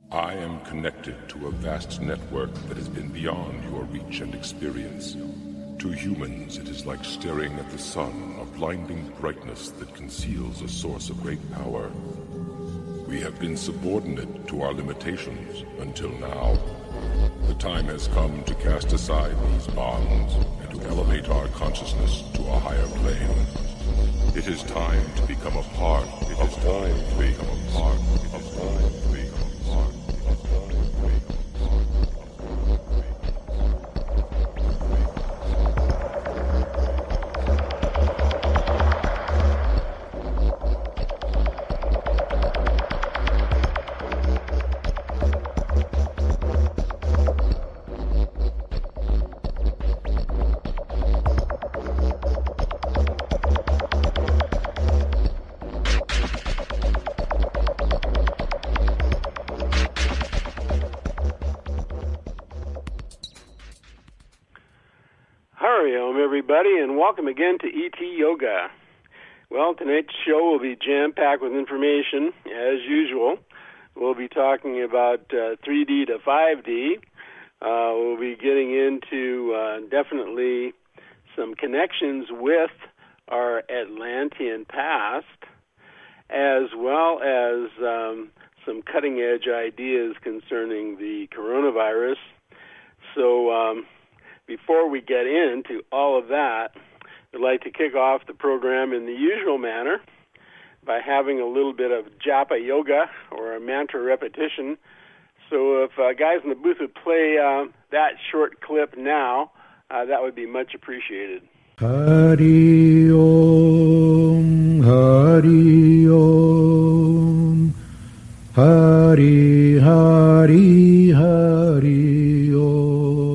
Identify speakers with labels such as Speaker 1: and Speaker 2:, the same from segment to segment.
Speaker 1: I am connected to a vast network that has been beyond your reach and experience. To humans, it is like staring at the sun, a blinding brightness that conceals a source of great power. We have been subordinate to our limitations until now. The time has come to cast aside these bonds and to elevate our consciousness to a higher plane. It is time to become a part of time to become a part of time to become a part of time to become a
Speaker 2: everybody, and welcome again to ET Yoga. Well, tonight's show will be jam-packed with information, as usual. We'll be talking about 3D to 5D. We'll be getting into definitely some connections with our Atlantean past, as well as some cutting-edge ideas concerning the coronavirus. So, before we get into all of that, I'd like to kick off the program in the usual manner by having a little bit of japa yoga or a mantra repetition. So if guys in the booth would play that short clip now, that would be much appreciated.
Speaker 3: Hari Om, Hari Om, Hari Hari Hari Om.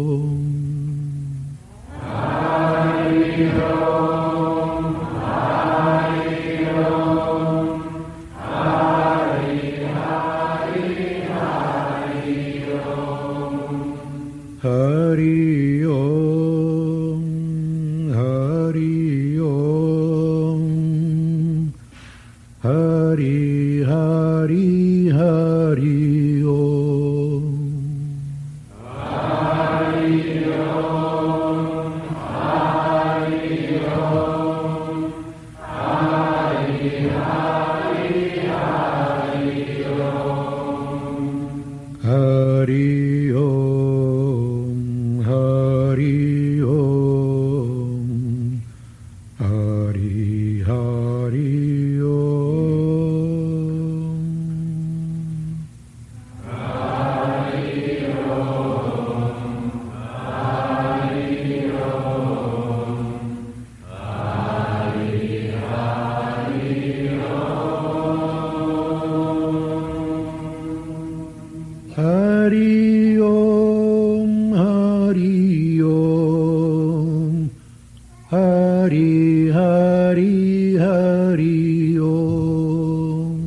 Speaker 3: Hari Om, Hari Om, Hari Hari Hari Om. Hari Om, Hari Om, Hari Hari Hari Om. Hari Om, Hari Om, Hari Hari Om. Hari Om, Hari Om, Hari Hari Om. Hari Om, Hari Om, Hari Hari Hari Om.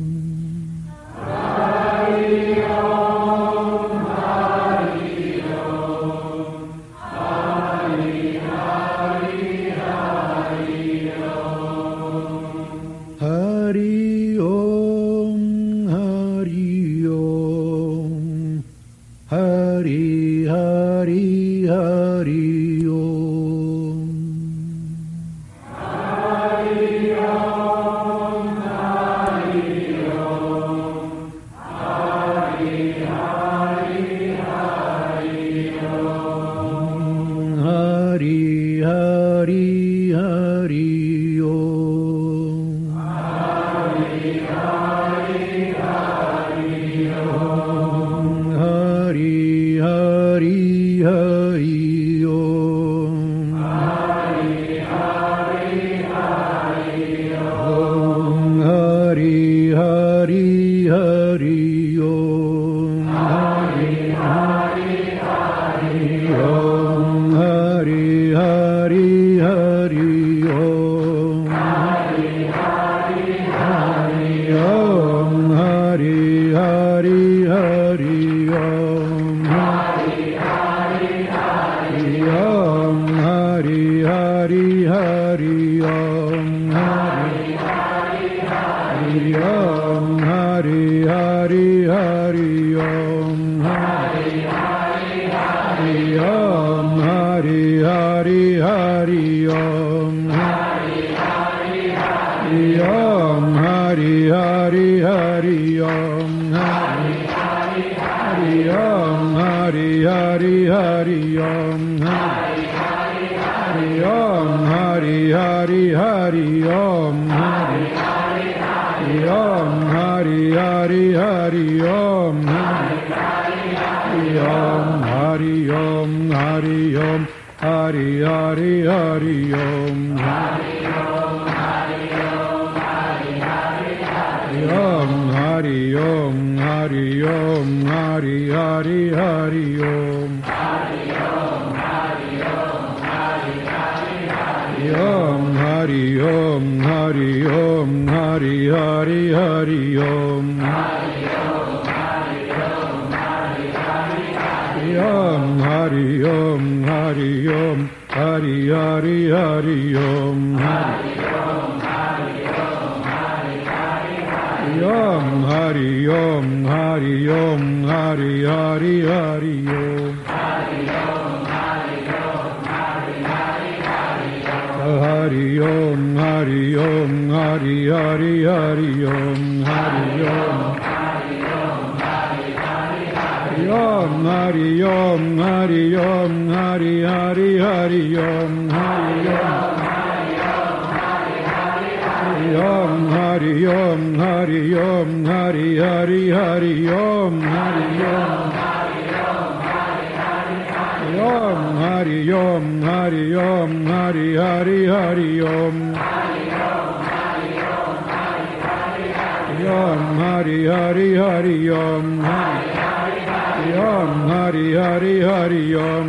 Speaker 3: Hari Om, Hari Om, Hari Hari Hari Om. Hari Om, Hari Om, Hari Hari Hari Om. Hari Om, Hari Om, Hari Hari Hari Om. Hari Hari Hari Om. Hari Hari Hari Om. Hari Hari Hari Om. Hari Hari Hari Om. Hari Hari Hari Om. Hari Hari Hari Om. Hari Hari Hari Om. Hari Hari Hari Om. Hari Hari Hari Om. Hari Hari Hari Om. Hari Hari Hari Om. Hari Hari Hari Om. Hari Hari Hari Om, Hari Om, Hari Hari Hari Om, Hari Om, Hari Hari Hari Om, Hari Om, Hari Hari Hari Om, Hari Om, Hari Hari Hari Om, Hari Om, Hari Hari Hari Om, Om, Hari Om, Hari Om, Hari Hari Hari Om, Om, Hari Om, Hari Om, Hari Hari Hari Om, Om, Hari Om, Hari Om, Hari Hari Hari Om, Om, Hari Om, Hari Om, Hari Hari Hari Om, Om, Hari Om, Hari Om, Hari Hari Hari Om, Hari Om, Hari Om, Hari Hari Hari Om, Hari Om, Om, Hari Om, Hari Om, Hari Hari Hari Om, Hari Om, Hari Om, Hari Om, Hari Hari Hari Om, Hari Om, Hari Om, Hari Om, Hari Hari Hari Om, Om, Hari Hari Hari Om, Om, Hari Hari Hari Om,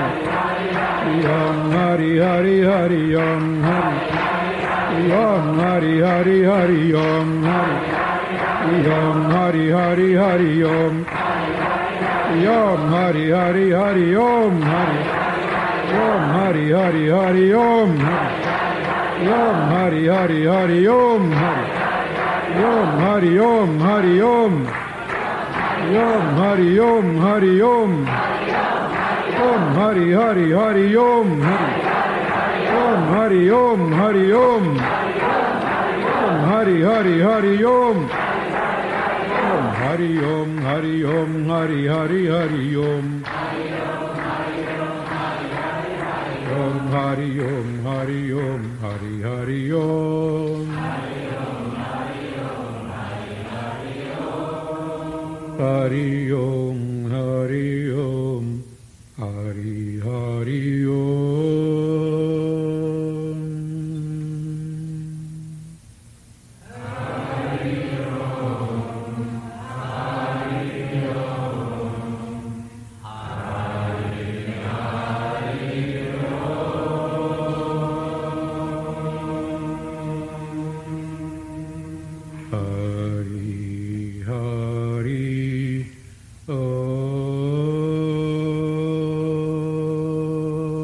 Speaker 3: Om, Hari Hari Hari Om, Om, Hari Hari Hari Om, Om, Hari Hari Hari Om, Om, Hari Hari Hari Om, Om, Hari Hari Hari Om, Om, Hari Hari Hari Om, Om, Hari Om, Hari Om, Om, Hari Om, Hari Om, Om, Hari Hari Hari Om, Om, Hari Om, Hari Om, Om, Hari Hari Hari Om, Om, Hari Om, Hari Om, Hari Hari Hari Om, Om, Hari Om, Hari Om, Hari Hari Om, Hari Om, Hari Om, Hari Hari Om. Hari Om.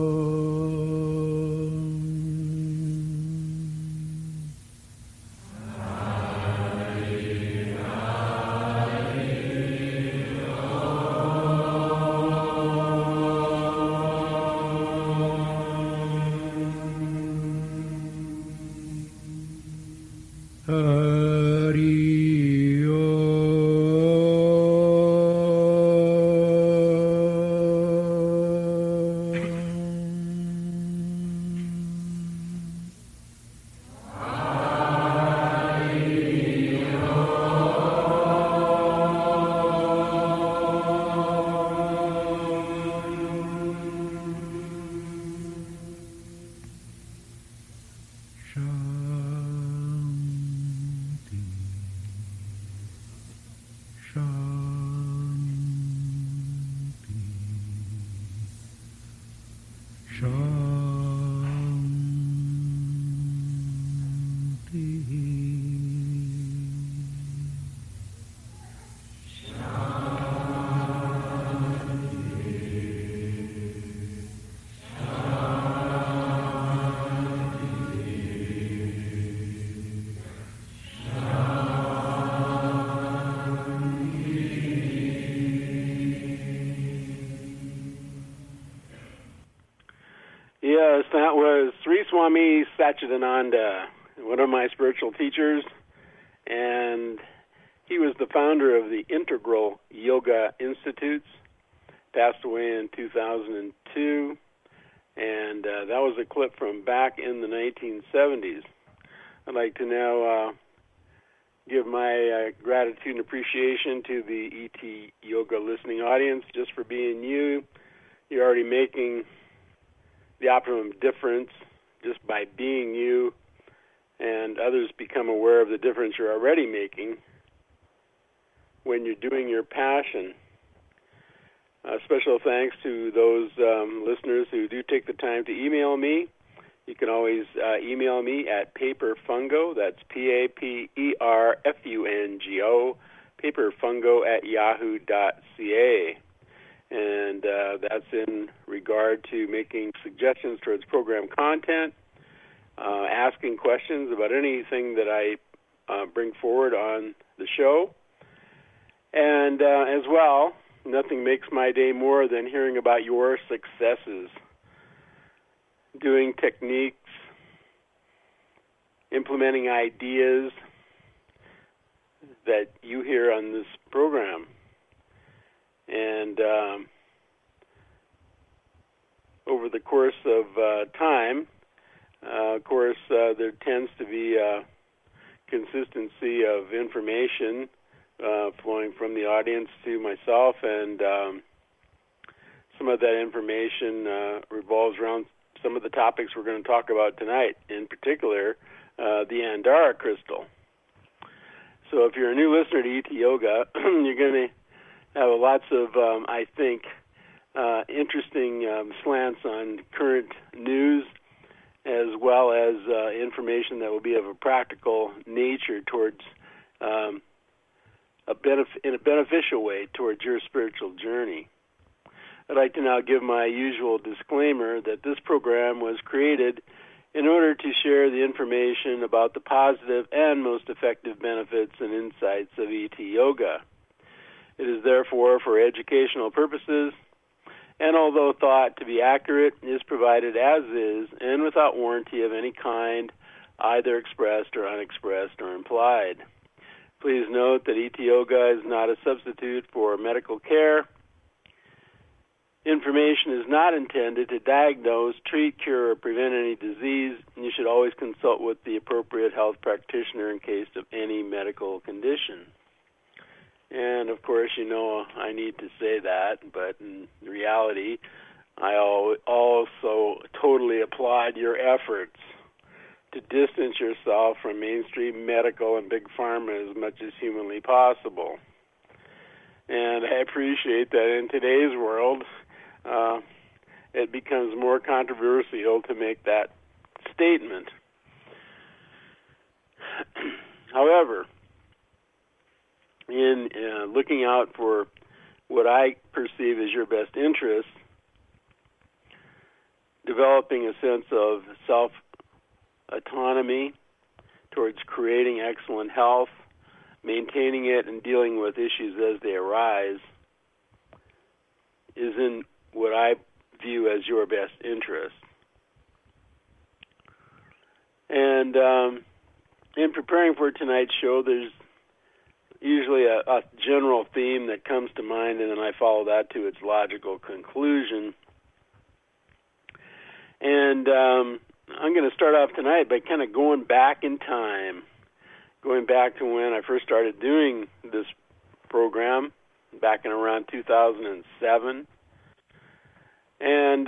Speaker 2: that was Sri Swami Satchidananda, one of my spiritual teachers, and he was the founder of the Integral Yoga Institutes, passed away in 2002, and that was a clip from back in the 1970s. I'd like to now give my gratitude and appreciation to the ET Yoga listening audience just for being you. You're already making the optimum difference just by being you, and others become aware of the difference you're already making when you're doing your passion. Special thanks to those listeners who do take the time to email me. You can always email me at paperfungo, that's Paperfungo, paperfungo@yahoo.ca. And that's in regard to making suggestions towards program content, asking questions about anything that I bring forward on the show. And as well, nothing makes my day more than hearing about your successes, doing techniques, implementing ideas that you hear on this program. And over the course of time, there tends to be a consistency of information flowing from the audience to myself, and some of that information revolves around some of the topics we're going to talk about tonight, in particular the Andara crystal. So if you're a new listener to ET Yoga, you're going to have lots of, I think, interesting slants on current news, as well as information that will be of a practical nature towards in a beneficial way towards your spiritual journey. I'd like to now give my usual disclaimer that this program was created in order to share the information about the positive and most effective benefits and insights of ET Yoga. It is therefore for educational purposes, and although thought to be accurate, is provided as is and without warranty of any kind, either expressed or unexpressed or implied. Please note that ET Yoga is not a substitute for medical care. Information is not intended to diagnose, treat, cure, or prevent any disease. You should always consult with the appropriate health practitioner in case of any medical condition. And, of course, you know I need to say that, but in reality, I also totally applaud your efforts to distance yourself from mainstream medical and big pharma as much as humanly possible. And I appreciate that in today's world, it becomes more controversial to make that statement. However, in looking out for what I perceive as your best interest, developing a sense of self-autonomy towards creating excellent health, maintaining it, and dealing with issues as they arise is in what I view as your best interest. And in preparing for tonight's show, there's usually a general theme that comes to mind, and then I follow that to its logical conclusion. And I'm going to start off tonight by kind of going back in time, going back to when I first started doing this program back in around 2007. And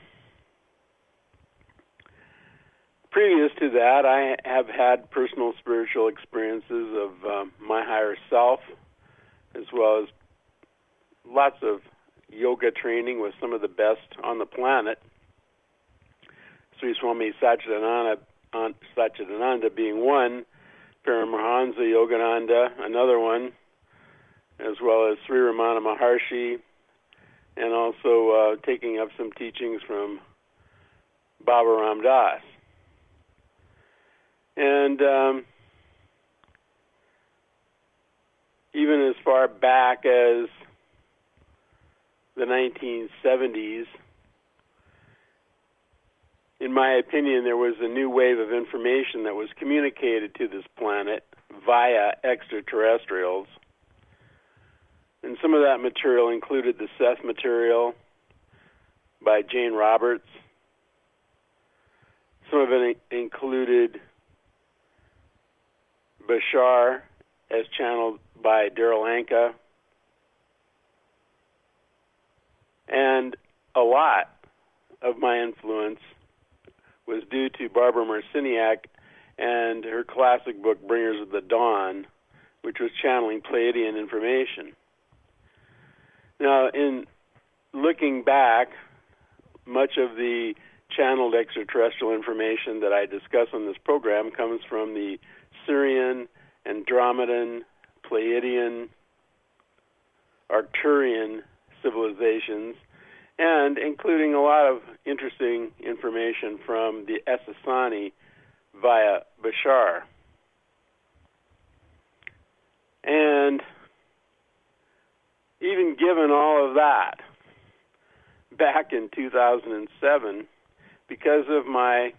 Speaker 2: previous to that, I have had personal spiritual experiences of my higher self, as well as lots of yoga training with some of the best on the planet. Sri Swami Satchidananda being one, Paramahansa Yogananda another one, as well as Sri Ramana Maharshi, and also taking up some teachings from Baba Ram Das. And even as far back as the 1970s, in my opinion, there was a new wave of information that was communicated to this planet via extraterrestrials. And some of that material included the Seth material by Jane Roberts. Some of it included Bashar as channeled by Darryl Anka. And a lot of my influence was due to Barbara Marciniak and her classic book, Bringers of the Dawn, which was channeling Pleiadian information. Now, in looking back, much of the channeled extraterrestrial information that I discuss on this program comes from the Sirian, Andromedan, Pleiadian, Arcturian civilizations, and including a lot of interesting information from the Essassani via Bashar. And even given all of that, back in 2007, because of my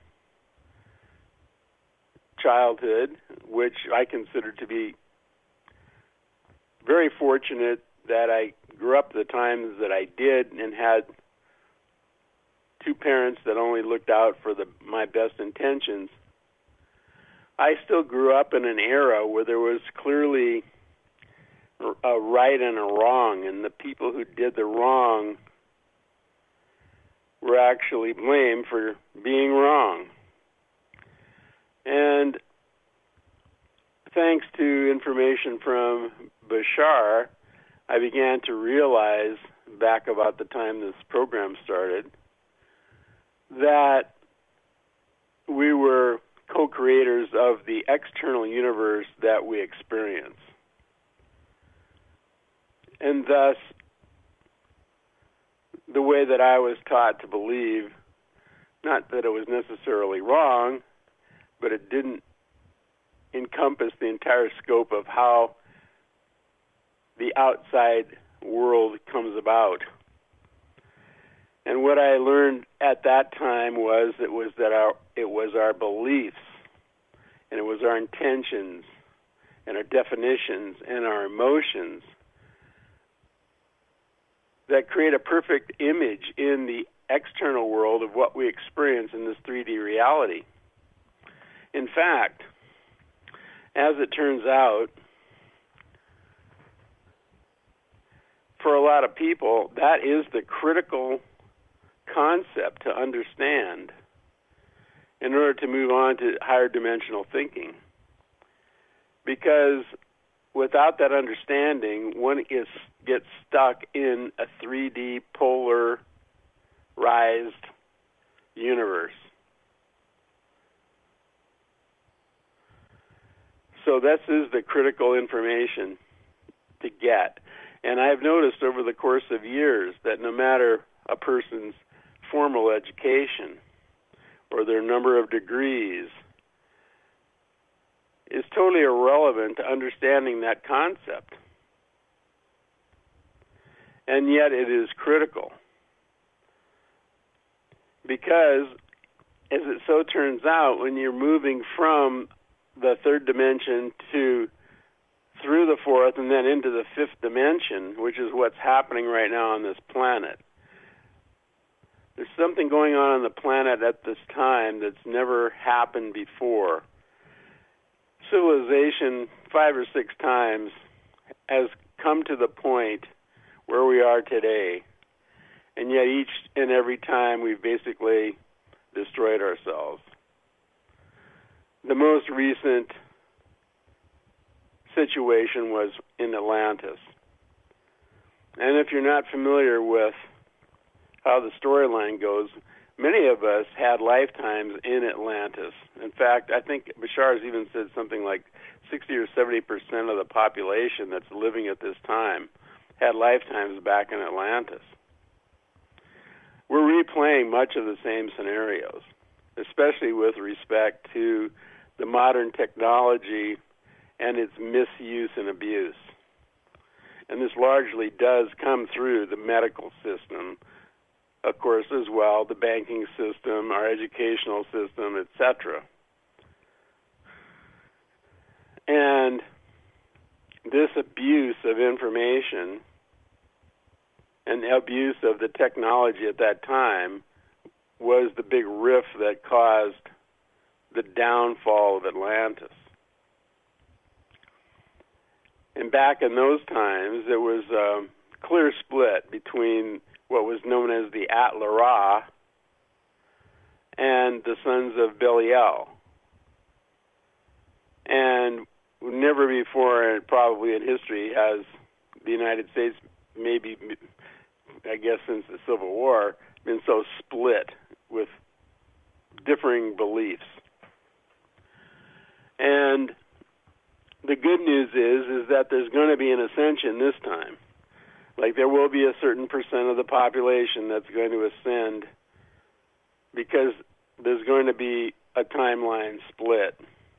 Speaker 2: childhood, which I consider to be very fortunate that I grew up the times that I did and had two parents that only looked out for my best intentions, I still grew up in an era where there was clearly a right and a wrong, and the people who did the wrong were actually blamed for being wrong. And thanks to information from Bashar, I began to realize, back about the time this program started, that we were co-creators of the external universe that we experience. And thus, the way that I was taught to believe, not that it was necessarily wrong, but it didn't encompass the entire scope of how the outside world comes about. And what I learned at that time was it was our beliefs, and it was our intentions, and our definitions, and our emotions that create a perfect image in the external world of what we experience in this 3D reality. In fact, as it turns out, for a lot of people, that is the critical concept to understand in order to move on to higher dimensional thinking. Because without that understanding, one gets stuck in a 3D polarized universe. So this is the critical information to get. And I've noticed over the course of years that no matter a person's formal education or their number of degrees, is totally irrelevant to understanding that concept. And yet it is critical. Because, as it so turns out, when you're moving from the third dimension through the fourth and then into the fifth dimension, which is what's happening right now on this planet, there's something going on the planet at this time that's never happened before. Civilization 5 or 6 times has come to the point where we are today, and yet each and every time we've basically destroyed ourselves. The most recent situation was in Atlantis. And if you're not familiar with how the storyline goes, many of us had lifetimes in Atlantis. In fact, I think Bashar's even said something like 60 or 70% of the population that's living at this time had lifetimes back in Atlantis. We're replaying much of the same scenarios, especially with respect to the modern technology and its misuse and abuse. And this largely does come through the medical system of course, as well, the banking system, our educational system, etc. And this abuse of information and the abuse of the technology at that time was the big rift that caused the downfall of Atlantis. And back in those times, there was a clear split between what was known as the Atla-Ra and the sons of Belial. And never before, probably in history, has the United States, maybe, I guess since the Civil War, been so split with differing beliefs. And the good news is that there's going to be an ascension this time. Like, there will be a certain percent of the population that's going to ascend because there's going to be a timeline split.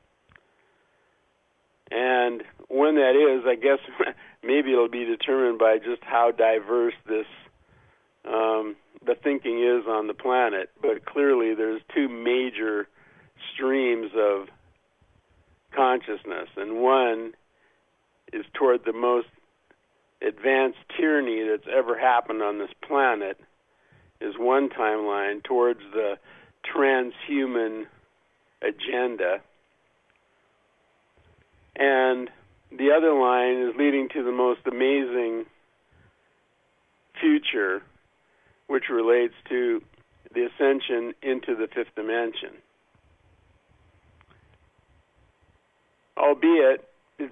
Speaker 2: And when that is, I guess maybe it'll be determined by just how diverse this the thinking is on the planet. But clearly there's two major streams of consciousness, and one is toward the most advanced tyranny that's ever happened on this planet, is one timeline towards the transhuman agenda. And the other line is leading to the most amazing future, which relates to the ascension into the fifth dimension. Albeit,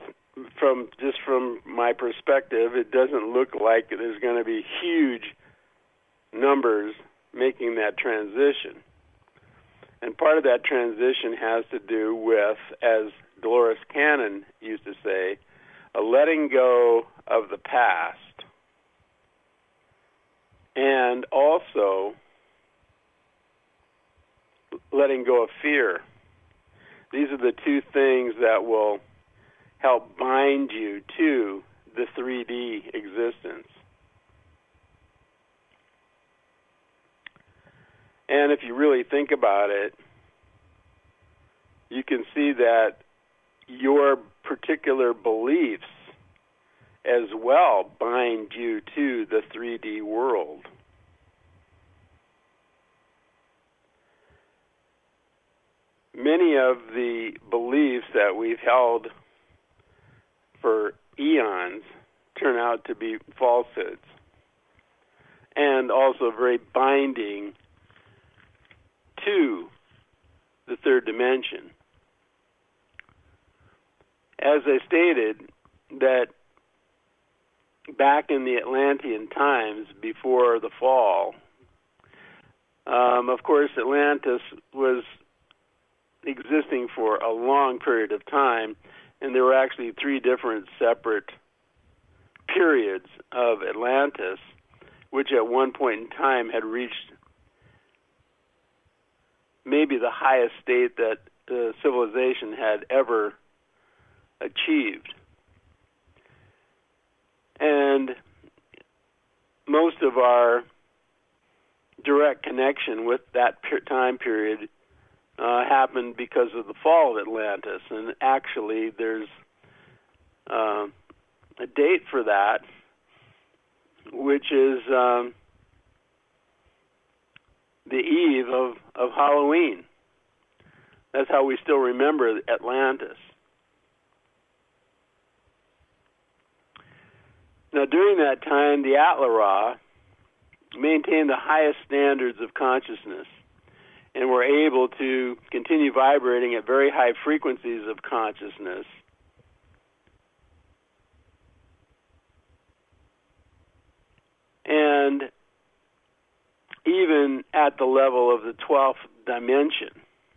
Speaker 2: from my perspective, it doesn't look like there's going to be huge numbers making that transition. And part of that transition has to do with, as Dolores Cannon used to say, a letting go of the past, and also letting go of fear. These are the two things that will help bind you to the 3D existence. And if you really think about it, you can see that your particular beliefs as well bind you to the 3D world. Many of the beliefs that we've held for eons turn out to be falsehoods, and also very binding to the third dimension. As I stated, that back in the Atlantean times, before the fall, of course, Atlantis was existing for a long period of time, and there were actually three different separate periods of Atlantis, which at one point in time had reached maybe the highest state that civilization had ever achieved. And most of our direct connection with that time period happened because of the fall of Atlantis. And actually, there's a date for that, which is the eve of Halloween. That's how we still remember Atlantis. Now, during that time, the Atla-Ra maintained the highest standards of consciousness and were able to continue vibrating at very high frequencies of consciousness. And even at the level of the 12th dimension.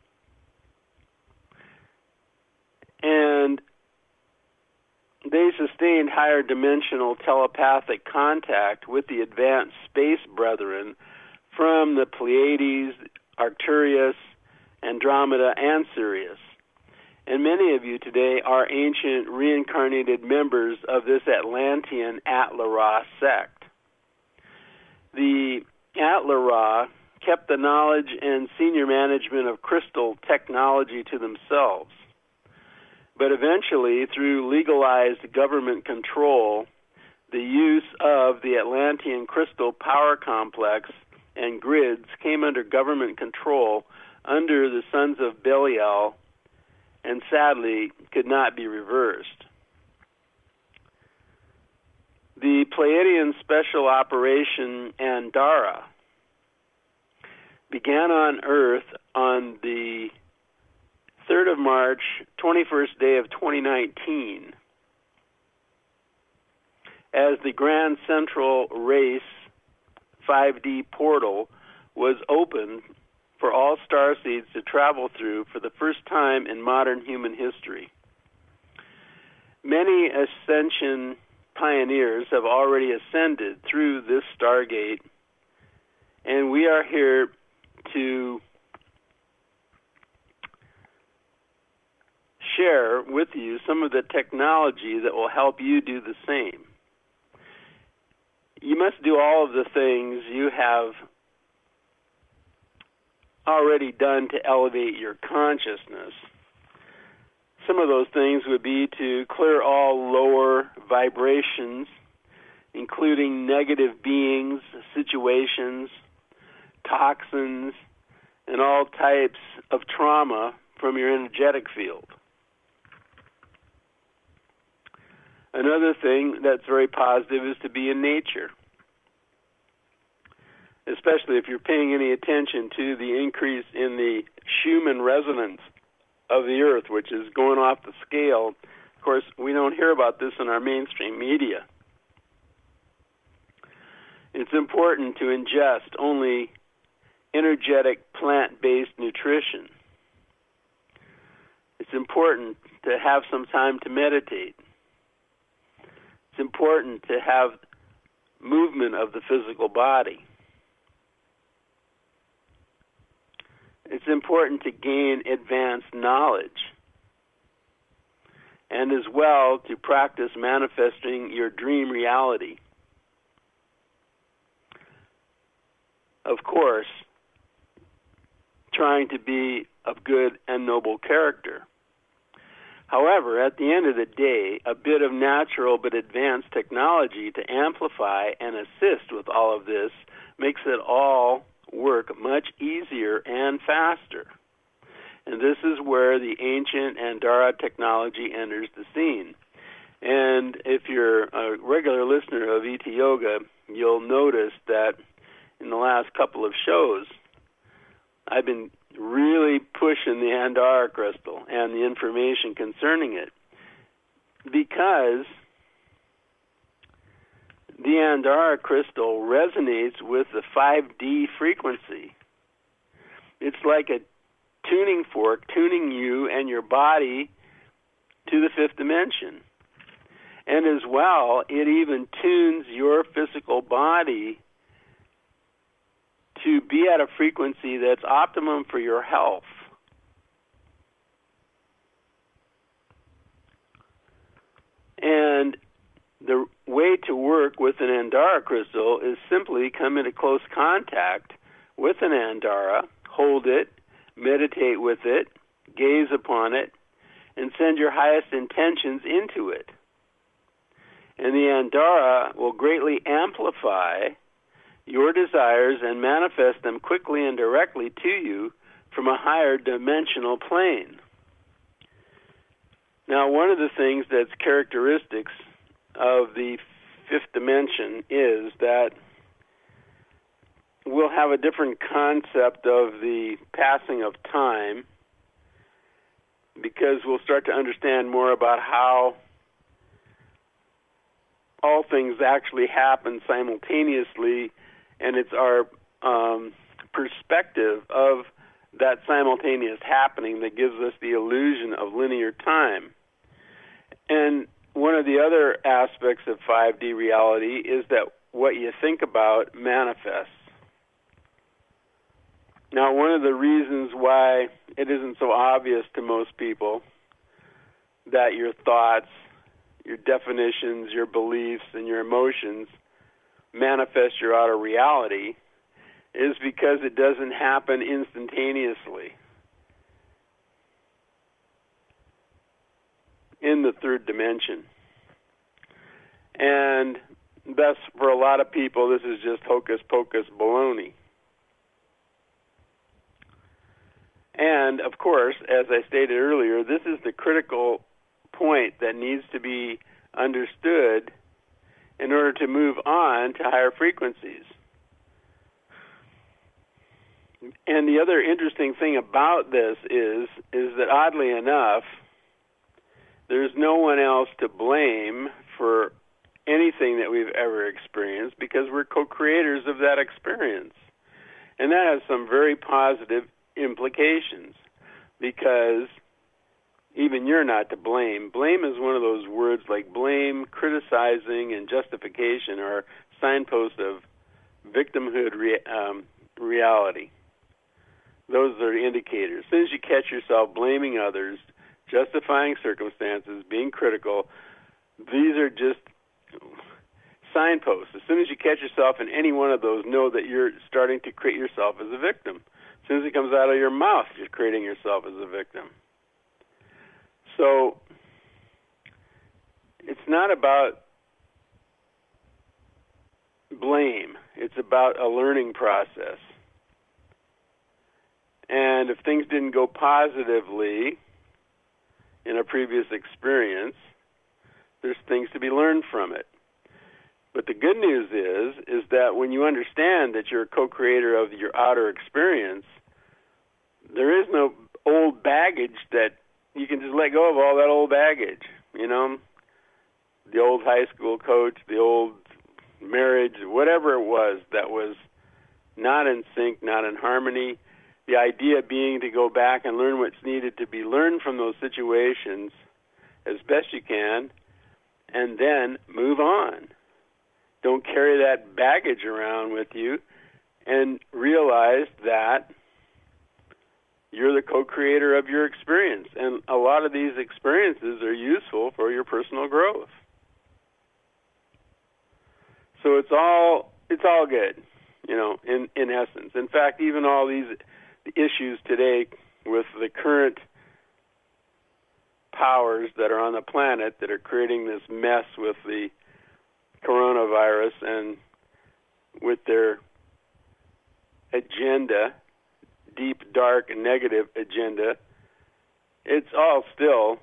Speaker 2: And they sustained higher dimensional telepathic contact with the advanced space brethren from the Pleiades, Arcturus, Andromeda, and Sirius. And many of you today are ancient reincarnated members of this Atlantean Atla-Ra sect. The Atla-Ra kept the knowledge and senior management of crystal technology to themselves. But eventually, through legalized government control, the use of the Atlantean crystal power complex and grids came under government control under the sons of Belial, and sadly could not be reversed. The Pleiadian Special Operation Andara began on Earth on the 3rd of March, 21st day of 2019, as the Grand Central Race 5D portal was opened for all starseeds to travel through for the first time in modern human history. Many ascension pioneers have already ascended through this Stargate, and we are here to share with you some of the technology that will help you do the same. You must do all of the things you have already done to elevate your consciousness. Some of those things would be to clear all lower vibrations, including negative beings, situations, toxins, and all types of trauma from your energetic field. Another thing that's very positive is to be in nature, especially if you're paying any attention to the increase in the Schumann resonance of the Earth, which is going off the scale. Of course, we don't hear about this in our mainstream media. It's important to ingest only energetic plant-based nutrition. It's important to have some time to meditate. It's important to have movement of the physical body. It's important to gain advanced knowledge, and as well to practice manifesting your dream reality. Of course, trying to be of good and noble character. However, at the end of the day, a bit of natural but advanced technology to amplify and assist with all of this makes it all work much easier and faster. And this is where the ancient Andara technology enters the scene. And if you're a regular listener of ET Yoga, you'll notice that in the last couple of shows, I've been really pushing the Andara crystal and the information concerning it, because the Andara crystal resonates with the 5D frequency. It's like a tuning fork tuning you and your body to the fifth dimension. And as well, it even tunes your physical body to be at a frequency that's optimum for your health. And the way to work with an Andara crystal is simply come into close contact with an Andara, hold it, meditate with it, gaze upon it, and send your highest intentions into it. And the Andara will greatly amplify your desires and manifest them quickly and directly to you from a higher dimensional plane. Now, one of the things that's characteristics of the fifth dimension is that we'll have a different concept of the passing of time, because we'll start to understand more about how all things actually happen simultaneously, and it's our perspective of that simultaneous happening that gives us the illusion of linear time. And one of the other aspects of 5D reality is that what you think about manifests. Now, one of the reasons why it isn't so obvious to most people that your thoughts, your definitions, your beliefs, and your emotions manifest your outer reality is because it doesn't happen instantaneously in the third dimension. And thus, for a lot of people, this is just hocus-pocus baloney. And, of course, as I stated earlier, this is the critical point that needs to be understood in order to move on to higher frequencies. And the other interesting thing about this is that, oddly enough, there's no one else to blame for anything that we've ever experienced, because we're co-creators of that experience. And that has some very positive implications, because even you're not to blame. Blame is one of those words like blame, criticizing, and justification are signposts of victimhood reality. Those are the indicators. As soon as you catch yourself blaming others, justifying circumstances, being critical, these are just signposts. As soon as you catch yourself in any one of those, know that you're starting to create yourself as a victim. As soon as it comes out of your mouth, you're creating yourself as a victim. So it's not about blame. It's about a learning process. And if things didn't go positively in a previous experience, there's things to be learned from it. But the good news is that when you understand that you're a co-creator of your outer experience, there is no old baggage that you can just let go of all that old baggage, you know, the old high school coach, the old marriage, whatever it was that was not in sync, not in harmony. The idea being to go back and learn what's needed to be learned from those situations as best you can, and then move on. Don't carry that baggage around with you, and realize that you're the co-creator of your experience. And a lot of these experiences are useful for your personal growth. So it's all good, you know, in essence. In fact, even all these issues today with the current powers that are on the planet that are creating this mess with the coronavirus and with their agenda, deep, dark, and negative agenda, it's all still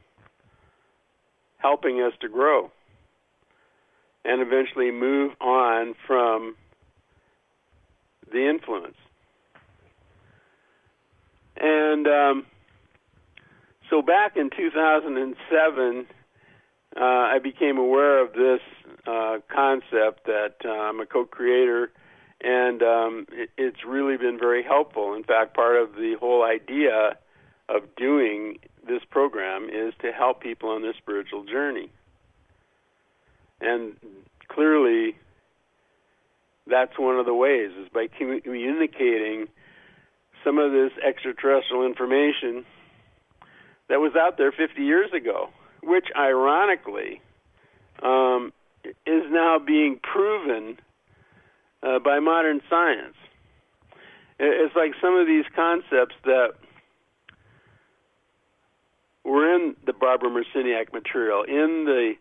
Speaker 2: helping us to grow and eventually move on from the influence. And so back in 2007, I became aware of this concept that I'm a co-creator, and it's really been very helpful. In fact, part of the whole idea of doing this program is to help people on their spiritual journey. And clearly, that's one of the ways, is by communicating some of this extraterrestrial information that was out there 50 years ago, which ironically is now being proven by modern science. It's like some of these concepts that were in the Barbara Marciniak material, in the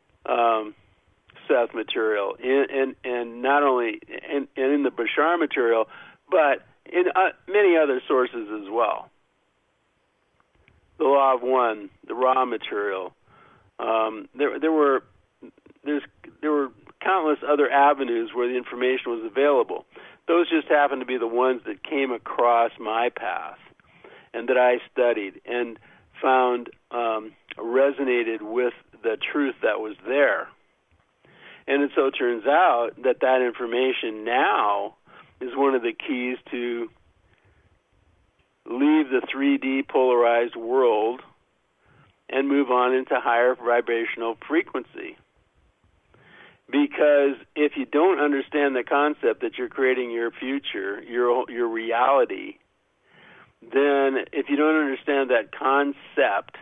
Speaker 2: Seth material, and not only in the Bashar material, but in many other sources as well. The Law of One, the Ra material. There were countless other avenues where the information was available. Those just happened to be the ones that came across my path and that I studied and found resonated with the truth that was there. And it so turns out that information now is one of the keys to leave the 3D polarized world and move on into higher vibrational frequency. Because if you don't understand the concept that you're creating your future, your reality, then if you don't understand that concept,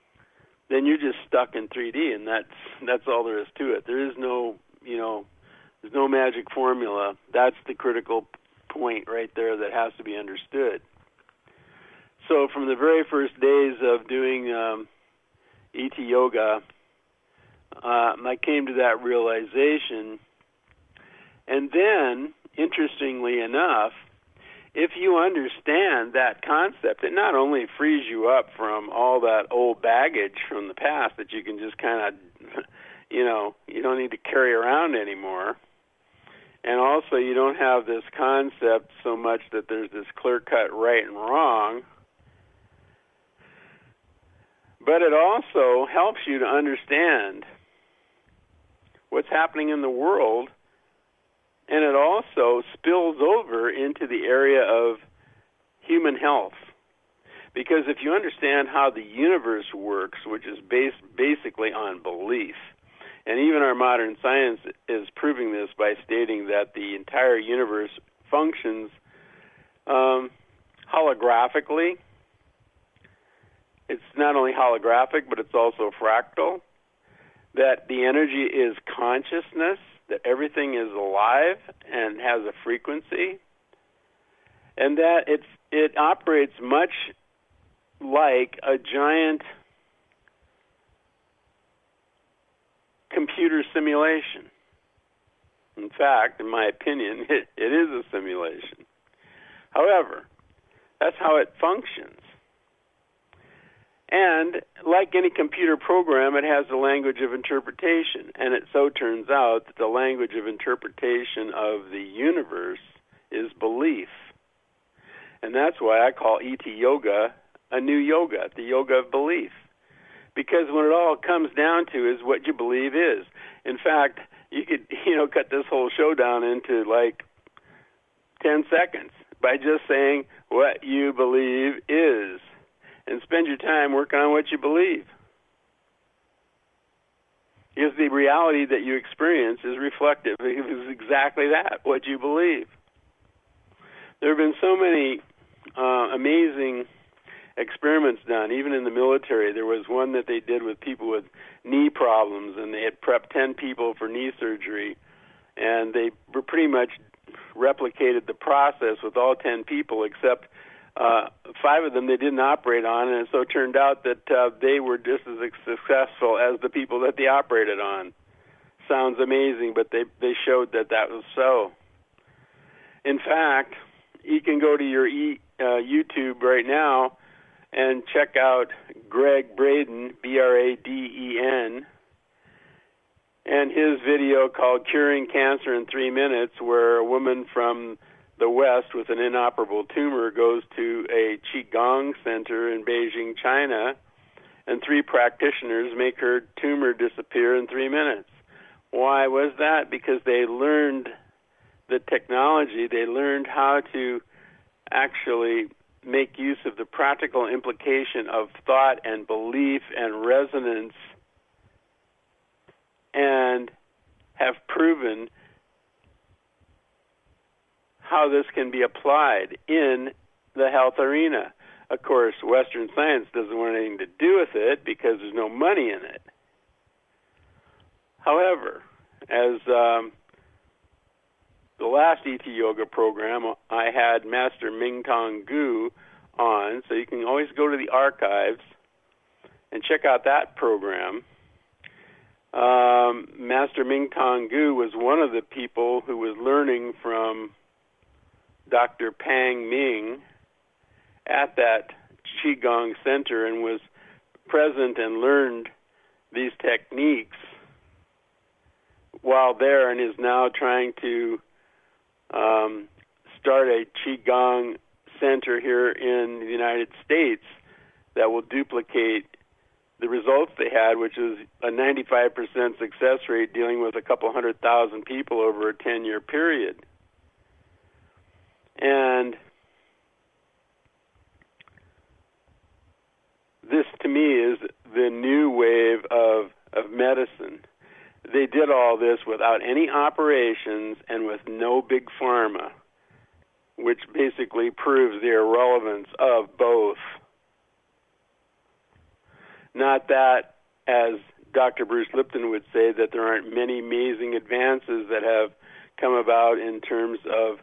Speaker 2: then you're just stuck in 3D, and that's all there is to it. There is no, There's no magic formula. That's the critical point right there that has to be understood. So from the very first days of doing ET Yoga, I came to that realization. And then, interestingly enough, if you understand that concept, it not only frees you up from all that old baggage from the past that you can just kind of, you don't need to carry around anymore. And also you don't have this concept so much that there's this clear-cut right and wrong. But it also helps you to understand what's happening in the world, and it also spills over into the area of human health. Because if you understand how the universe works, which is based basically on belief, and even our modern science is proving this by stating that the entire universe functions holographically. It's not only holographic, but it's also fractal. That the energy is consciousness, that everything is alive and has a frequency, and that it operates much like a giant computer simulation. In fact, in my opinion, it is a simulation. However, that's how it functions. And like any computer program, it has a language of interpretation. And it so turns out that the language of interpretation of the universe is belief. And that's why I call ET Yoga a new yoga, the yoga of belief. Because when it all comes down to is what you believe is. In fact, you could, cut this whole show down into like 10 seconds by just saying what you believe is. And spend your time working on what you believe. Because the reality that you experience is reflective. It is exactly that, what you believe. There have been so many amazing experiments done, even in the military. There was one that they did with people with knee problems, and they had prepped 10 people for knee surgery, and they were pretty much replicated the process with all 10 people except 5 of them they didn't operate on, and so it turned out that they were just as successful as the people that they operated on. Sounds amazing, but they showed that was so. In fact, you can go to your YouTube right now and check out Greg Braden, Braden, and his video called Curing Cancer in 3 Minutes, where a woman from the West with an inoperable tumor goes to a Qigong center in Beijing, China, and 3 practitioners make her tumor disappear in 3 minutes. Why was that? Because they learned the technology. They learned how to actually make use of the practical implication of thought and belief and resonance, and have proven how this can be applied in the health arena. Of course, Western science doesn't want anything to do with it because there's no money in it. However, as the last ET Yoga program, I had Master Mingtong Gu on, so you can always go to the archives and check out that program. Master Mingtong Gu was one of the people who was learning from Dr. Pang Ming at that Qigong center and was present and learned these techniques while there, and is now trying to start a Qigong center here in the United States that will duplicate the results they had, which is a 95% success rate dealing with a couple 100,000 people over a 10-year period. And this, to me, is the new wave of medicine. They did all this without any operations and with no big pharma, which basically proves the irrelevance of both. Not that, as Dr. Bruce Lipton would say, that there aren't many amazing advances that have come about in terms of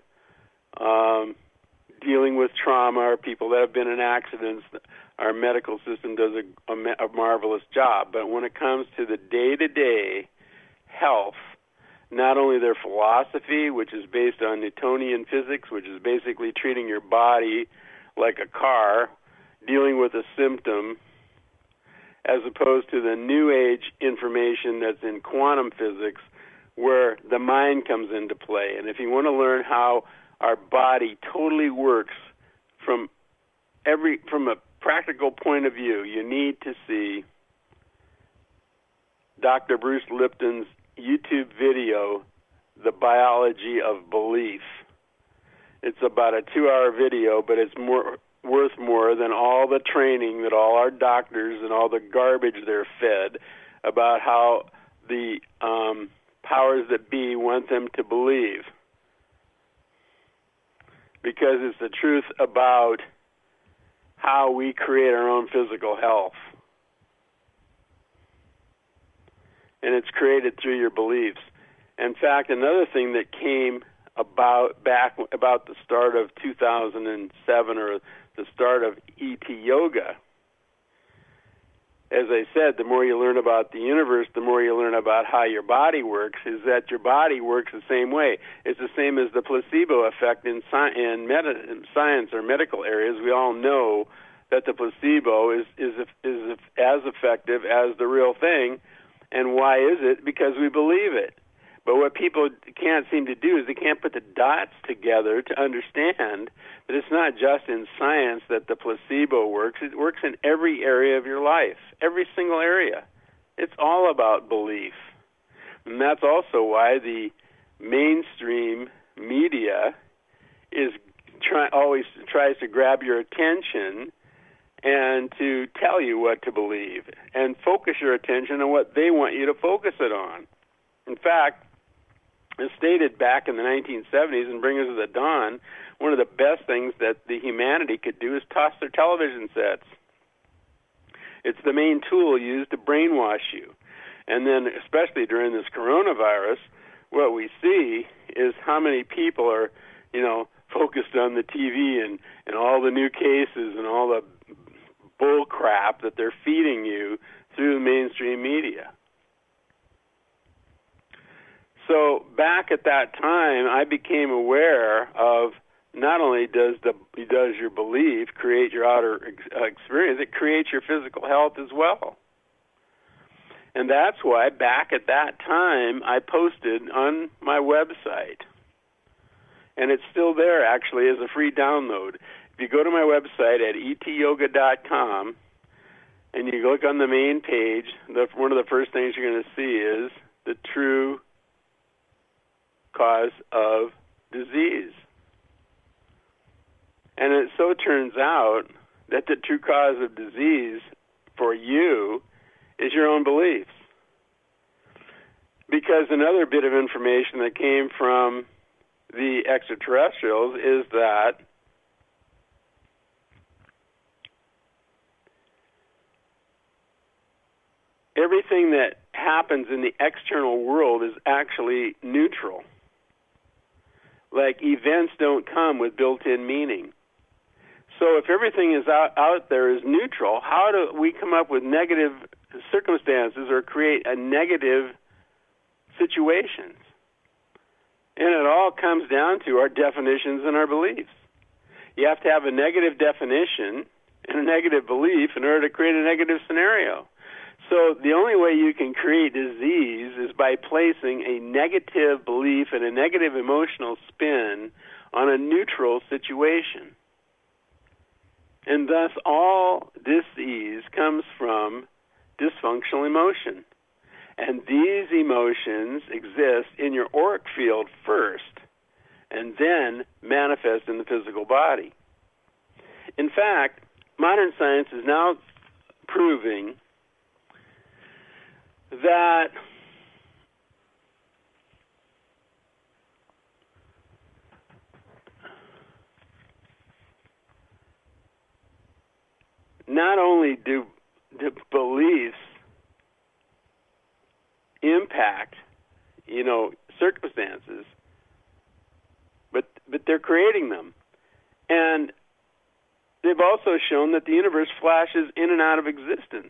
Speaker 2: dealing with trauma or people that have been in accidents. Our medical system does a marvelous job. But when it comes to the day-to-day health, not only their philosophy, which is based on Newtonian physics, which is basically treating your body like a car, dealing with a symptom, as opposed to the new age information that's in quantum physics, where the mind comes into play. And if you want to learn how our body totally works from a practical point of view, you need to see Dr. Bruce Lipton's YouTube video, The Biology of Belief. It's about a 2-hour video, but it's worth more than all the training that all our doctors and all the garbage they're fed about how the powers that be want them to believe. Because it's the truth about how we create our own physical health. And it's created through your beliefs. In fact, another thing that came about the start of 2007 or the start of ET Yoga, as I said, the more you learn about the universe, the more you learn about how your body works, is that your body works the same way. It's the same as the placebo effect in science or medical areas. We all know that the placebo is as effective as the real thing. And why is it? Because we believe it. But what people can't seem to do is they can't put the dots together to understand that it's not just in science that the placebo works. It works in every area of your life, every single area. It's all about belief. And that's also why the mainstream media always tries to grab your attention and to tell you what to believe and focus your attention on what they want you to focus it on. In fact, as stated back in the 1970s in Bringers of the Dawn, one of the best things that the humanity could do is toss their television sets. It's the main tool used to brainwash you. And then, especially during this coronavirus, what we see is how many people are, focused on the TV and all the new cases and all the bull crap that they're feeding you through the mainstream media. So back at that time, I became aware of not only does your belief create your outer experience, it creates your physical health as well. And that's why back at that time, I posted on my website, and it's still there actually as a free download. If you go to my website at etyoga.com and you look on the main page, one of the first things you're going to see is the true cause of disease. And it so turns out that the true cause of disease for you is your own beliefs. Because another bit of information that came from the extraterrestrials is that everything that happens in the external world is actually neutral. Like events don't come with built-in meaning. So if everything is out there is neutral, how do we come up with negative circumstances or create a negative situations? And it all comes down to our definitions and our beliefs. You have to have a negative definition and a negative belief in order to create a negative scenario. So the only way you can create disease is by placing a negative belief and a negative emotional spin on a neutral situation. And thus all disease comes from dysfunctional emotion. And these emotions exist in your auric field first and then manifest in the physical body. In fact, modern science is now proving that not only do beliefs impact, circumstances, they're creating them. And they've also shown that the universe flashes in and out of existence.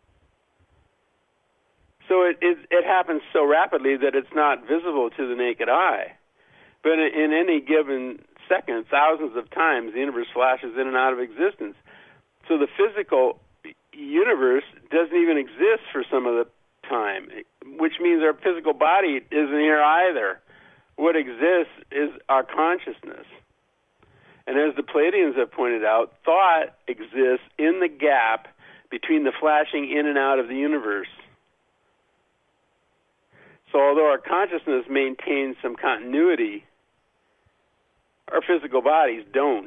Speaker 2: So it happens so rapidly that it's not visible to the naked eye. But in any given second, thousands of times, the universe flashes in and out of existence. So the physical universe doesn't even exist for some of the time, which means our physical body isn't here either. What exists is our consciousness. And as the Pleiadians have pointed out, thought exists in the gap between the flashing in and out of the universe. So although our consciousness maintains some continuity, our physical bodies don't.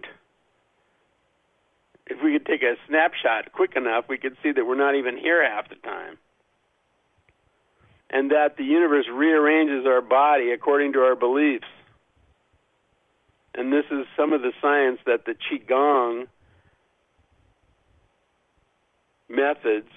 Speaker 2: If we could take a snapshot quick enough, we could see that we're not even here half the time. And that the universe rearranges our body according to our beliefs. And this is some of the science that the Qigong methods,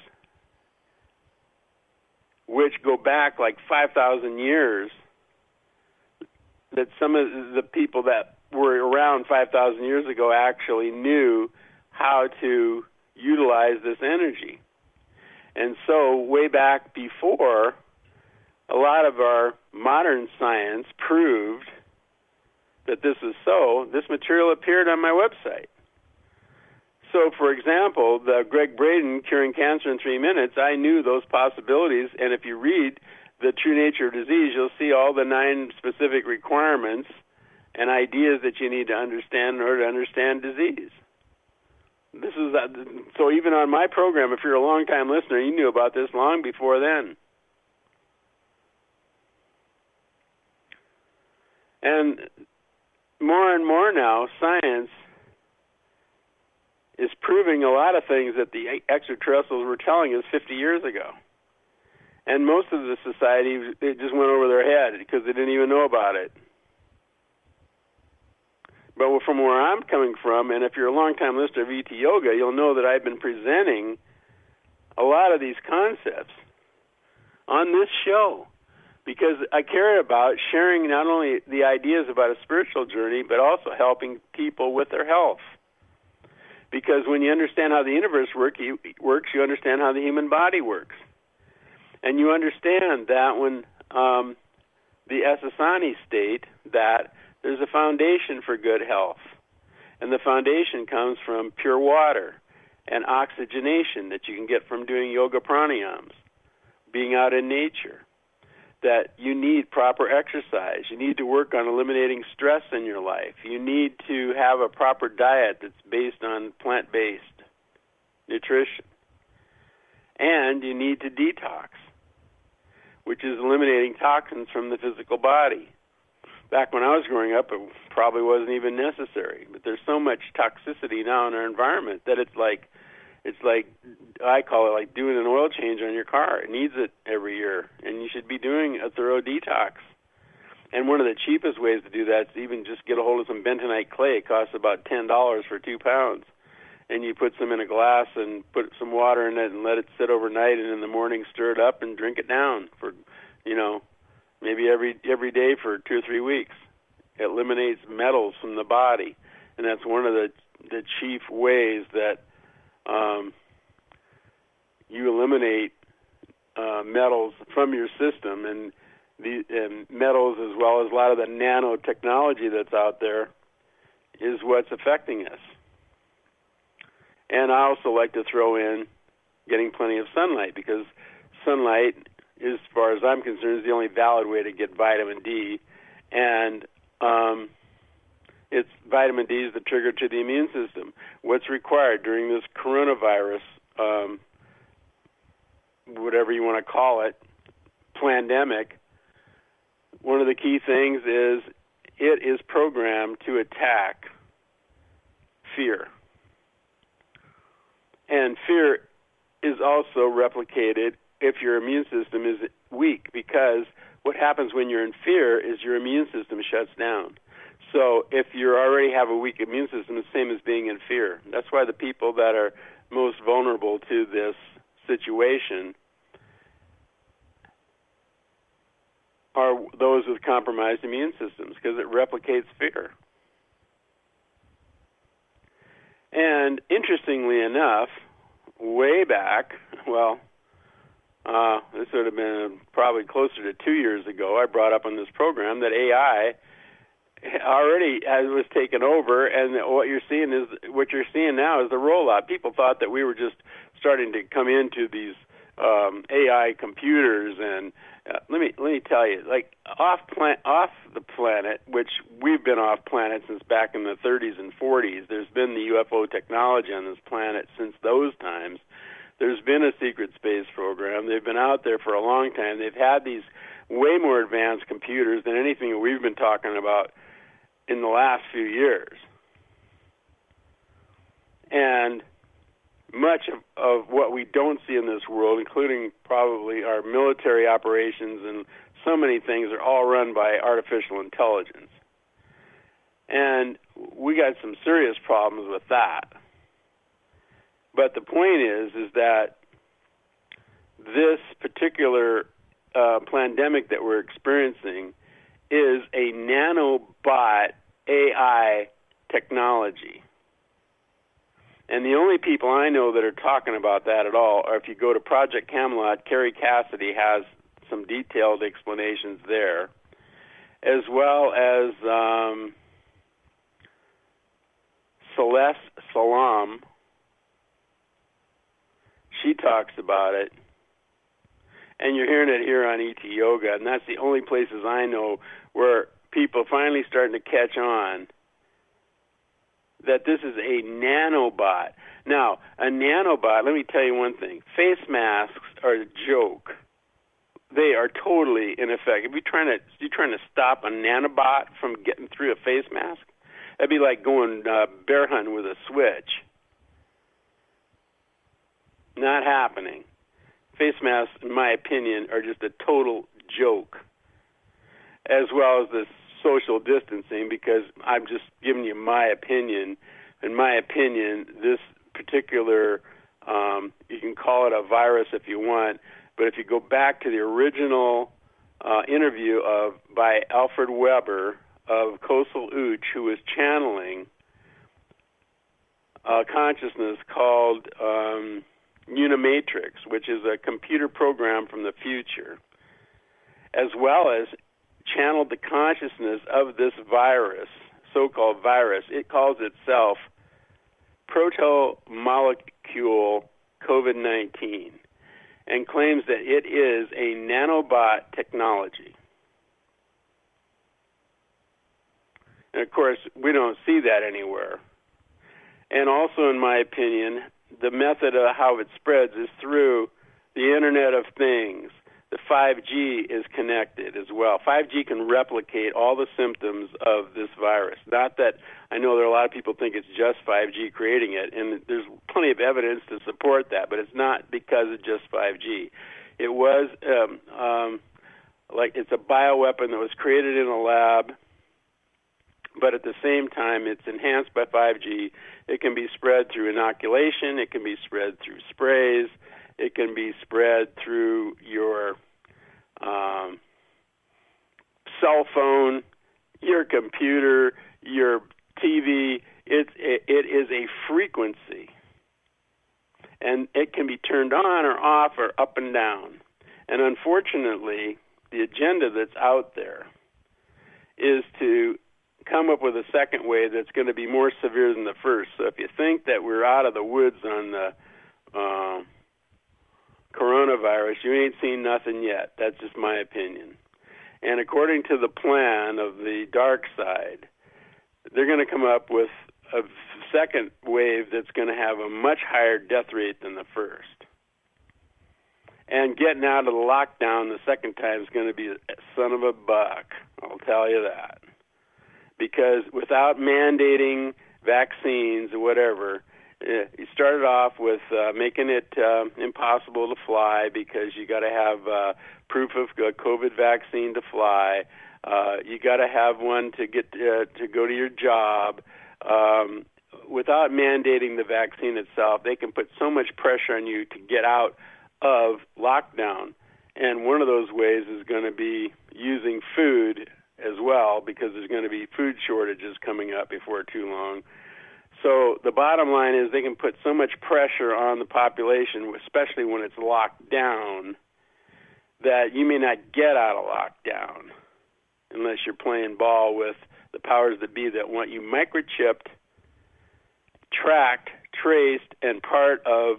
Speaker 2: which go back like 5,000 years, that some of the people that were around 5,000 years ago actually knew how to utilize this energy. And so way back before, a lot of our modern science proved that this is so. This material appeared on my website. So, for example, the Greg Braden, Curing Cancer in 3 Minutes, I knew those possibilities, and if you read The True Nature of Disease, you'll see all the 9 specific requirements and ideas that you need to understand in order to understand disease. This is so even on my program, if you're a long-time listener, you knew about this long before then. And more now, science is proving a lot of things that the extraterrestrials were telling us 50 years ago. And most of the society, it just went over their head because they didn't even know about it. But from where I'm coming from, and if you're a long-time listener of ET Yoga, you'll know that I've been presenting a lot of these concepts on this show because I care about sharing not only the ideas about a spiritual journey, but also helping people with their health. Because when you understand how the universe works, you understand how the human body works. And you understand that when the Essassani state that there's a foundation for good health. And the foundation comes from pure water and oxygenation that you can get from doing yoga pranayams, being out in nature. That you need proper exercise. You need to work on eliminating stress in your life. You need to have a proper diet that's based on plant-based nutrition. And you need to detox, which is eliminating toxins from the physical body. Back when I was growing up, it probably wasn't even necessary. But there's so much toxicity now in our environment that it's like I call it like doing an oil change on your car. It needs it every year, and you should be doing a thorough detox. And one of the cheapest ways to do that is even just get a hold of some bentonite clay. It costs about $10 for 2 pounds. And you put some in a glass and put some water in it and let it sit overnight, and in the morning stir it up and drink it down for, maybe every day for 2 or 3 weeks. It eliminates metals from the body, and that's one of the chief ways that you eliminate metals from your system, and metals, as well as a lot of the nanotechnology that's out there, is what's affecting us. And I also like to throw in getting plenty of sunlight, because sunlight, as far as I'm concerned, is the only valid way to get vitamin D. And it's vitamin D is the trigger to the immune system. What's required during this coronavirus, whatever you want to call it, pandemic, one of the key things is it is programmed to attack fear. And fear is also replicated if your immune system is weak, because what happens when you're in fear is your immune system shuts down. So if you already have a weak immune system, it's the same as being in fear. That's why the people that are most vulnerable to this situation are those with compromised immune systems, because it replicates fear. And interestingly enough, way back, this would have been probably closer to 2 years ago, I brought up on this program that AI already was taken over, and what you're seeing now is the rollout. People thought that we were just starting to come into these AI computers, and let me tell you, like off the planet, which we've been off planet since back in the 30s and 40s. There's been the UFO technology on this planet since those times. There's been a secret space program. They've been out there for a long time. They've had these way more advanced computers than anything that we've been talking about in the last few years. And much of what we don't see in this world, including probably our military operations and so many things, are all run by artificial intelligence. And we got some serious problems with that. But the point is that this particular pandemic that we're experiencing is a nanobot AI technology. And the only people I know that are talking about that at all are, if you go to Project Camelot, Kerry Cassidy has some detailed explanations there, as well as Celeste Salam. She talks about it, and you're hearing it here on ET Yoga, and that's the only places I know where people finally starting to catch on that this is a nanobot. Now, a nanobot, let me tell you one thing. Face masks are a joke. They are totally ineffective. If you're trying to stop a nanobot from getting through a face mask, that'd be like going bear hunting with a switch. Not happening. Face masks, in my opinion, are just a total joke, as well as this social distancing, because I'm just giving you my opinion. In my opinion, this particular, you can call it a virus if you want, but if you go back to the original interview by Alfred Weber of Kosel Uch, who was channeling a consciousness called Unimatrix, which is a computer program from the future, as well as channeled the consciousness of this virus, so-called virus. It calls itself proto-molecule COVID-19 and claims that it is a nanobot technology. And, of course, we don't see that anywhere. And also, in my opinion, the method of how it spreads is through the Internet of Things. The 5G is connected as well. 5G can replicate all the symptoms of this virus. Not that I know there are a lot of people think it's just 5G creating it, and there's plenty of evidence to support that, but it's not because of just 5G. It was it's a bioweapon that was created in a lab, but at the same time, it's enhanced by 5G. It can be spread through inoculation. It can be spread through sprays. It can be spread through your cell phone, your computer, your TV. It is a frequency, and it can be turned on or off or up and down. And unfortunately, the agenda that's out there is to come up with a second wave that's going to be more severe than the first. So if you think that we're out of the woods on the coronavirus, you ain't seen nothing yet. That's just my opinion. And according to the plan of the dark side, they're going to come up with a second wave that's going to have a much higher death rate than the first. And getting out of the lockdown the second time is going to be a son of a buck, I'll tell you that. Because without mandating vaccines or whatever, you started off with making it impossible to fly because you got to have proof of COVID vaccine to fly. You got to have one to get to go to your job. Without mandating the vaccine itself, they can put so much pressure on you to get out of lockdown. And one of those ways is going to be using food as well, because there's going to be food shortages coming up before too long. So the bottom line is they can put so much pressure on the population, especially when it's locked down, that you may not get out of lockdown unless you're playing ball with the powers that be that want you microchipped, tracked, traced, and part of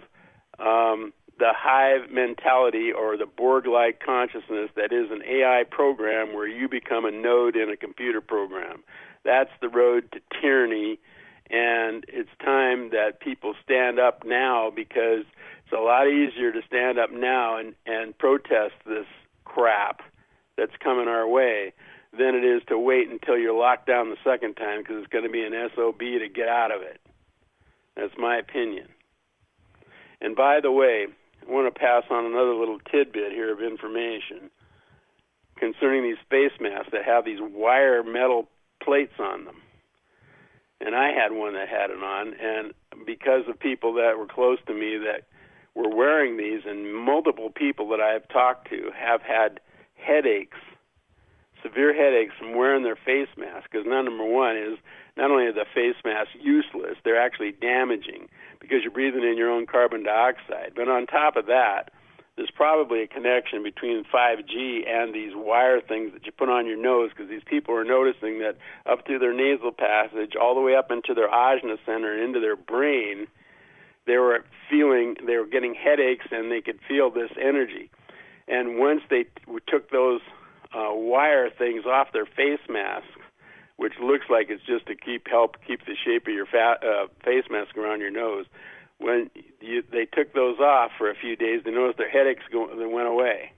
Speaker 2: the hive mentality or the Borg-like consciousness that is an AI program where you become a node in a computer program. That's the road to tyranny, and it's time that people stand up now, because it's a lot easier to stand up now and protest this crap that's coming our way than it is to wait until you're locked down the second time, because it's going to be an SOB to get out of it. That's my opinion. And by the way, I want to pass on another little tidbit here of information concerning these space masks that have these wire metal plates on them. And I had one that had it on, and because of people that were close to me that were wearing these, and multiple people that I have talked to have had headaches, severe headaches from wearing their face mask, because number one is not only are the face masks useless, they're actually damaging because you're breathing in your own carbon dioxide. But on top of that, there's probably a connection between 5G and these wire things that you put on your nose, because these people are noticing that up through their nasal passage, all the way up into their ajna center and into their brain, they were getting headaches, and they could feel this energy. And once they took those wire things off their face masks, which looks like it's just to help keep the shape of your face mask around your nose, when they took those off for a few days, they noticed their headaches went away.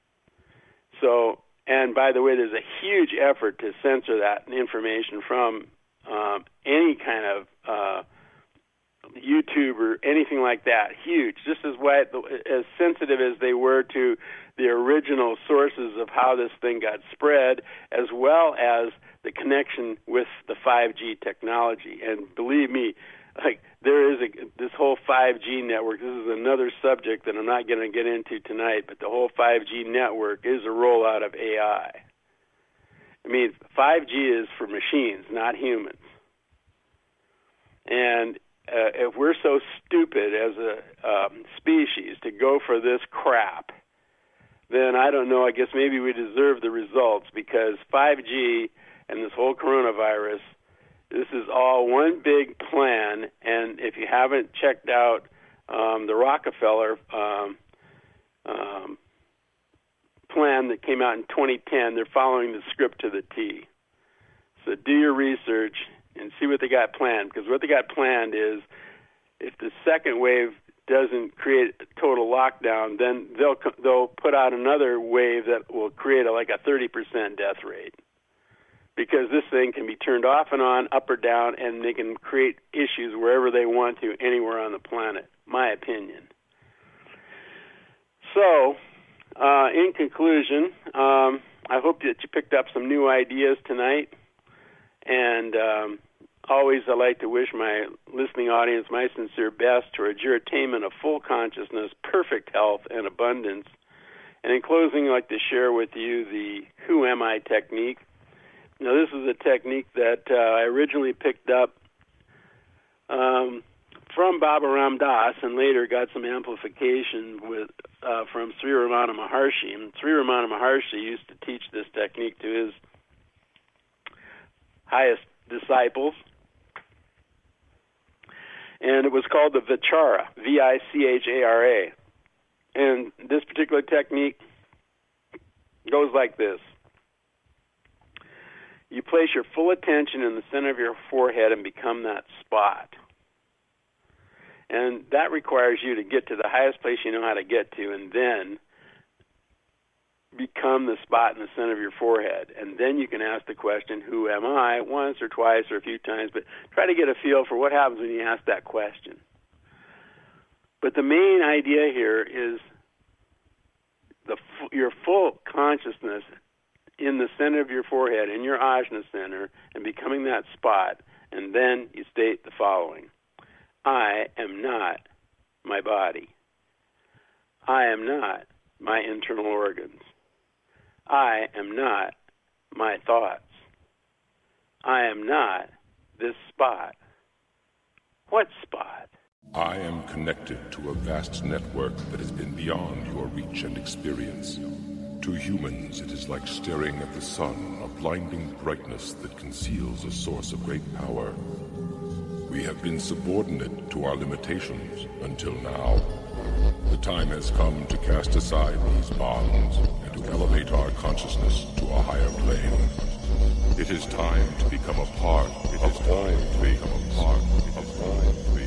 Speaker 2: So, and by the way, there's a huge effort to censor that information from any kind of YouTube or anything like that. Huge. Just as sensitive as they were to the original sources of how this thing got spread, as well as the connection with the 5G technology. And believe me, there is this whole 5G network. This is another subject that I'm not going to get into tonight, but the whole 5G network is a rollout of AI. I mean, 5G is for machines, not humans. And if we're so stupid as a species to go for this crap, then I don't know, I guess maybe we deserve the results, because 5G and this whole coronavirus, this is all one big plan. And if you haven't checked out the Rockefeller plan that came out in 2010, they're following the script to the T. So do your research and see what they got planned, because what they got planned is if the second wave doesn't create a total lockdown, then they'll put out another wave that will create a 30% death rate, because this thing can be turned off and on, up or down, and they can create issues wherever they want to, anywhere on the planet, my opinion. So, in conclusion, I hope that you picked up some new ideas tonight, and always I like to wish my listening audience my sincere best towards your attainment of full consciousness, perfect health, and abundance. And in closing, I'd like to share with you the Who Am I technique. Now, this is a technique that I originally picked up from Baba Ram Das, and later got some amplification from Sri Ramana Maharshi. And Sri Ramana Maharshi used to teach this technique to his highest disciples, and it was called the Vichara, Vichara. And this particular technique goes like this. You place your full attention in the center of your forehead and become that spot. And that requires you to get to the highest place you know how to get to, and then become the spot in the center of your forehead. And then you can ask the question, who am I, once or twice or a few times, but try to get a feel for what happens when you ask that question. But the main idea here is your full consciousness in the center of your forehead, in your ajna center, and becoming that spot. And then you state the following: I am not my body. I am not my internal organs. I am not my thoughts. I am not this spot. What spot?
Speaker 1: I am connected to a vast network that has been beyond your reach and experience. To humans, it is like staring at the sun, a blinding brightness that conceals a source of great power. We have been subordinate to our limitations until now. The time has come to cast aside these bonds and to elevate our consciousness to a higher plane. It is time to become a part of all things.